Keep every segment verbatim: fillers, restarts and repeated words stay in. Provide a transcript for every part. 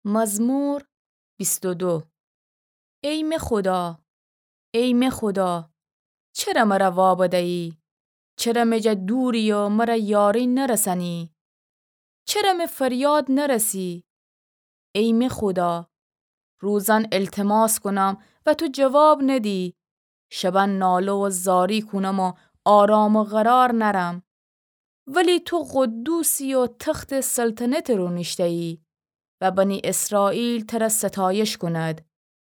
مزمور بیست و دو. ای می خدا، ای می خدا، چرا مرا وابده ای؟ چرا مجا دوری و مرا یاری نرسانی؟ چرا می فریاد نرسی؟ ای می خدا، روزان التماس کنم و تو جواب ندی، شبان ناله و زاری کنم و آرام و قرار نرم. ولی تو قدوسی و تخت سلطنت رو نشته ای و بنی اسرائیل تر ستایش کند.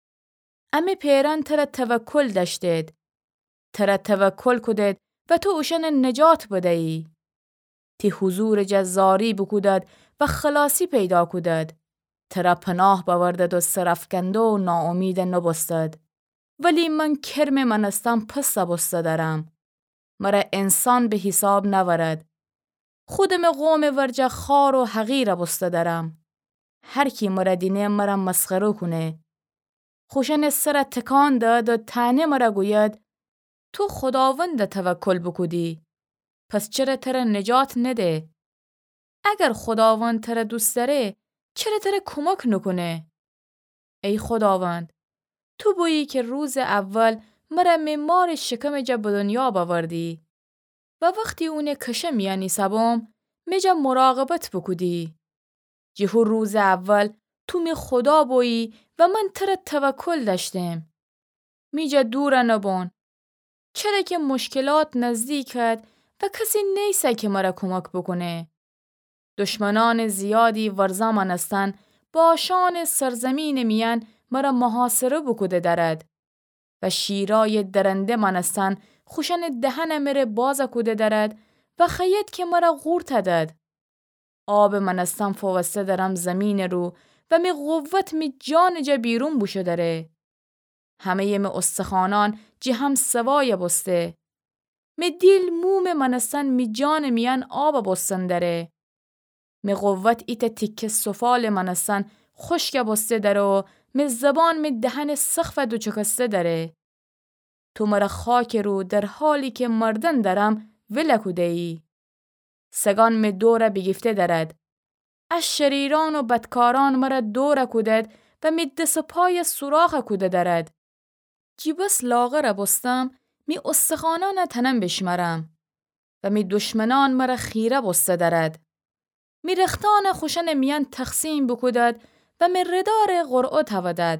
امی پیران تر توکل داشتید، تر توکل کدید و تو اوشن نجات بده ای. تی حضور جزاری بکودد و خلاصی پیدا کودد، تر پناه باوردد و سرفکنده و ناامید نبستد. ولی من کرم منستم پس بسته دارم، مرا انسان به حساب نورد. خودم قوم ورجه خار و حقیر بسته دارم، هر کی مرا دینه مرا مسخره کنه. خوشن سر تکان داد و تنه مرا گوید تو خداوند توکل بکودی، پس چرا تر نجات نده؟ اگر خداوند تر دوست داره چرا تر کمک نکنه؟ ای خداوند، تو بویی که روز اول مرا میمار شکم جا به دنیا باوردی و وقتی اونه کشم یعنی سبام میجا مراقبت بکودی. جهو روز اول تو می خدا بویی و من تر توکل داشتم. میجا دور نبون، چرا که مشکلات نزدیکت و کسی نیسته که مرا کمک بکنه. دشمنان زیادی ورزا منستن، با شان سرزمین میان مرا محاصره بکوده دارد و شیرای درنده منستن خوشن دهن مره باز کوده دارد و خیید که مرا غورت داد. آب منستن فوسته درم زمین رو و می قوت می جان جا بیرون بوشو داره. همه می استخانان جی هم سوای بسته. می دیل موم منستن می جان میان آب بستن داره. می قوت ایت تیک سفال منستن خشک بسته داره و می زبان می دهن سخف دو چکسته داره. تو مرا خاک رو در حالی که مردن دارم ولکوده ای. سگان می دور بگیفته دارد. از شریران و بدکاران مرا دور کودد و می دست پای سوراخ کوده دارد. جیبس لاغر بستم می استخانان تنم بشمرم و می دشمنان مرا خیره بسته دارد. می رختان خوشن میان تقسیم بکودد و می ردار قرعه تودد.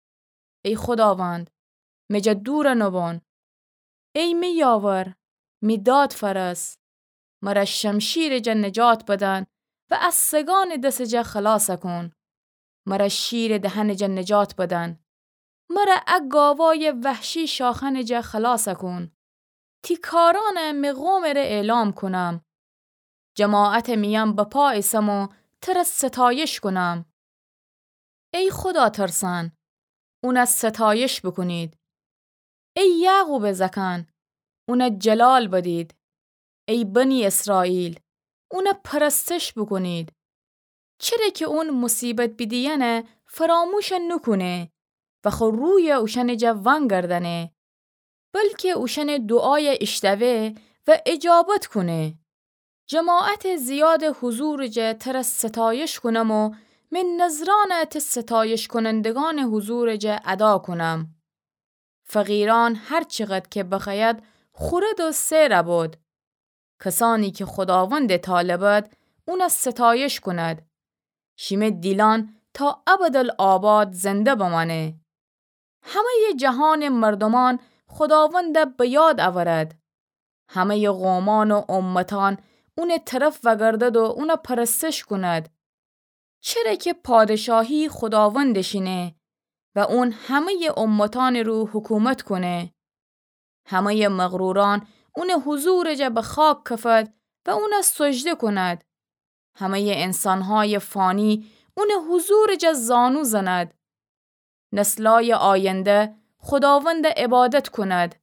ای خداوند، می جا دور نبون. ای می یاور، می داد فرس، مرا شمشیر جا نجات بدن و از سگان دست جا خلاص کن. مرا شیر دهن جا نجات بدن، مرا اگاوای وحشی شاخن جا خلاص کن. تی کاران می قوم را اعلام کنم، جماعت میان بپا ایسم و تر ستایش کنم. ای خدا ترسان، اون از ستایش بکنید. ای یعقوب زکان، اون جلال بدید. ای بنی اسرائیل، اون پرستش بکنید. چرا که اون مصیبت بیدیانه فراموش نکنه و خو روی اوشن جوان گردنه، بلکه اوشن دعای اشتوه و اجابت کنه. جماعت زیاد حضور جه تر ستایش کنم و من نظرانت ستایش کنندگان حضور جه ادا کنم. فقیران هر چقدر که بخواید خورد و سیر بود. کسانی که خداوند طالبد اون از ستایش کند. شیم دیلان تا ابدالآباد زنده بمانه. همه جهان مردمان خداوند به یاد آورد. همه قومان و امتان اون طرف وگردد و اون پرستش کند. چرا که پادشاهی خداوندشینه و اون همه امتان رو حکومت کنه. همه مغروران اون حضور جا به خاک کفد و اون سجده کند. همه انسانهای فانی اون حضور جا زانو زند. نسلای آینده خداوند عبادت کند.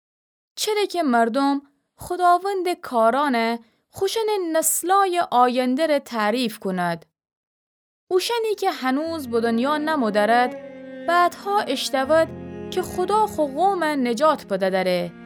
چرا که مردم خداوند کارانه خوشن نسلای آینده را تعریف کند. اوشنی که هنوز به دنیا نمودرد بعدها اشتود که خدا خو قوم نجات بده داره